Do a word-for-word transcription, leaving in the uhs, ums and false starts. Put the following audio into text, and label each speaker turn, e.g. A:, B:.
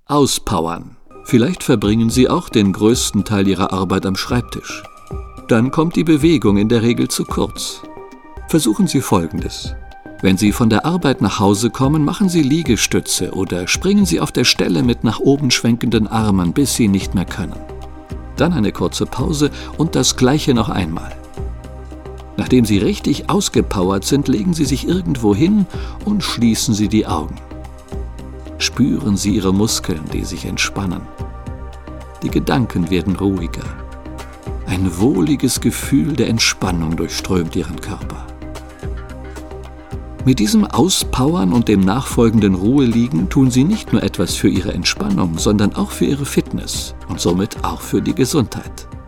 A: Auspowern. Vielleicht verbringen Sie auch den größten Teil Ihrer Arbeit am Schreibtisch. Dann kommt die Bewegung in der Regel zu kurz. Versuchen Sie Folgendes. Wenn Sie von der Arbeit nach Hause kommen, machen Sie Liegestütze oder springen Sie auf der Stelle mit nach oben schwenkenden Armen, bis Sie nicht mehr können. Dann eine kurze Pause und das Gleiche noch einmal. Nachdem Sie richtig ausgepowert sind, legen Sie sich irgendwo hin und schließen Sie die Augen. Spüren Sie Ihre Muskeln, die sich entspannen. Die Gedanken werden ruhiger. Ein wohliges Gefühl der Entspannung durchströmt Ihren Körper. Mit diesem Auspowern und dem nachfolgenden Ruheliegen tun Sie nicht nur etwas für Ihre Entspannung, sondern auch für Ihre Fitness und somit auch für die Gesundheit.